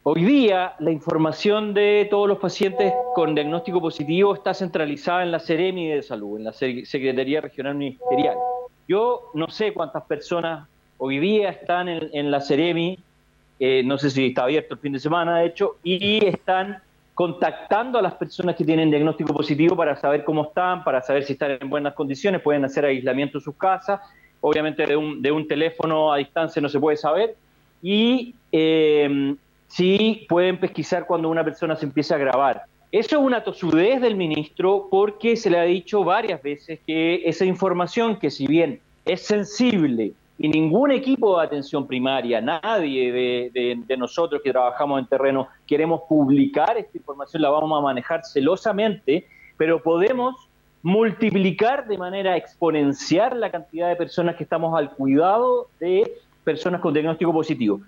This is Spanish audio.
Hoy día la información de todos los pacientes con diagnóstico positivo está centralizada en la Seremi de Salud, en la Secretaría Regional Ministerial. Yo no sé cuántas personas hoy día están en la Seremi, no sé si está abierto el fin de semana, de hecho, y están contactando a las personas que tienen diagnóstico positivo para saber cómo están, para saber si están en buenas condiciones, pueden hacer aislamiento en sus casas, obviamente de un teléfono a distancia no se puede saber, y sí pueden pesquisar cuando una persona se empieza a grabar. Eso es una tosudez del ministro porque se le ha dicho varias veces que esa información, que si bien es sensible y ningún equipo de atención primaria, nadie de nosotros que trabajamos en terreno queremos publicar esta información, la vamos a manejar celosamente, pero podemos multiplicar de manera exponencial la cantidad de personas que estamos al cuidado de personas con diagnóstico positivo.